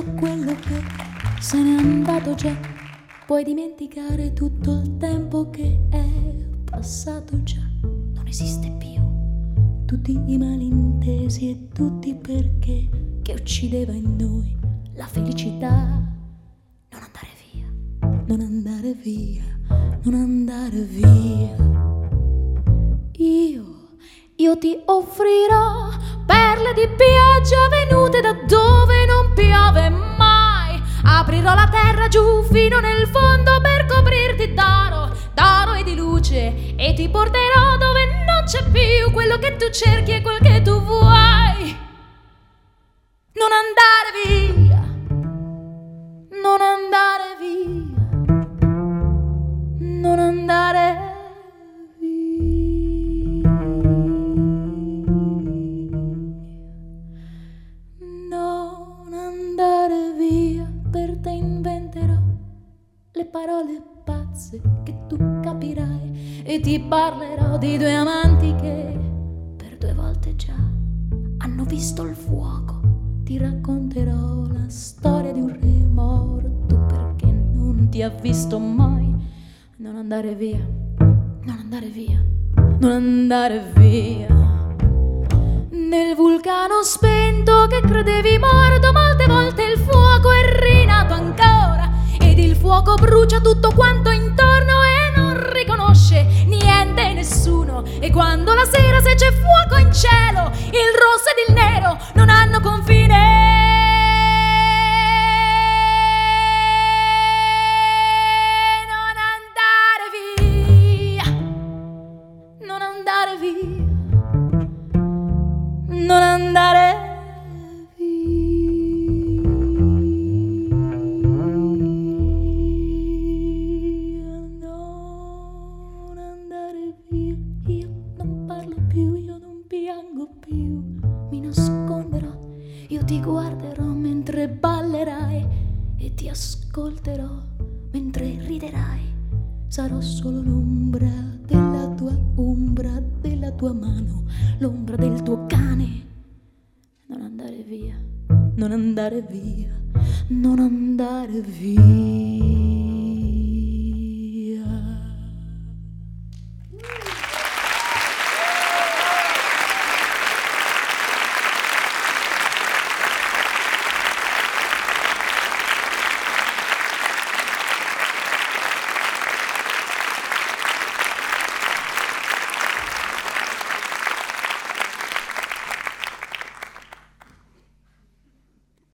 quello che se n'è andato già. Puoi dimenticare tutto il tempo che è passato già. Non esiste più tutti i malintesi e tutti i perché che uccideva in noi la felicità. Non andare via, non andare via, non andare via. Io ti offrirò perle di pioggia venute da dove non piove mai. Aprirò la terra giù fino nel fondo per coprirti d'oro, d'oro e di luce, e ti porterò dove non c'è più quello che tu cerchi e quel che tu vuoi. Non andare via, non andare via, non andare via. Per te inventerò le parole pazze che tu capirai e ti parlerò di due amanti che per 2 volte già hanno visto il fuoco. Ti racconterò la storia di un re morto perché non ti ha visto mai. Non andare via, non andare via, non andare via. Nel vulcano spento che credevi morto, molte volte il fuoco è rinato ancora, ed il fuoco brucia tutto quanto intorno e non riconosce niente e nessuno. E quando la sera se c'è fuoco in cielo, il rosso ed il nero non hanno confine. Non andare via, non andare via, non andare via, non andare via. Io non parlo più, io non piango più, mi nasconderò, io ti guarderò mentre ballerai e ti ascolterò mentre riderai. Sarò solo l'ombra della tua ombra, della tua mano, l'ombra del tuo cane. Non andare via, non andare via, non andare via.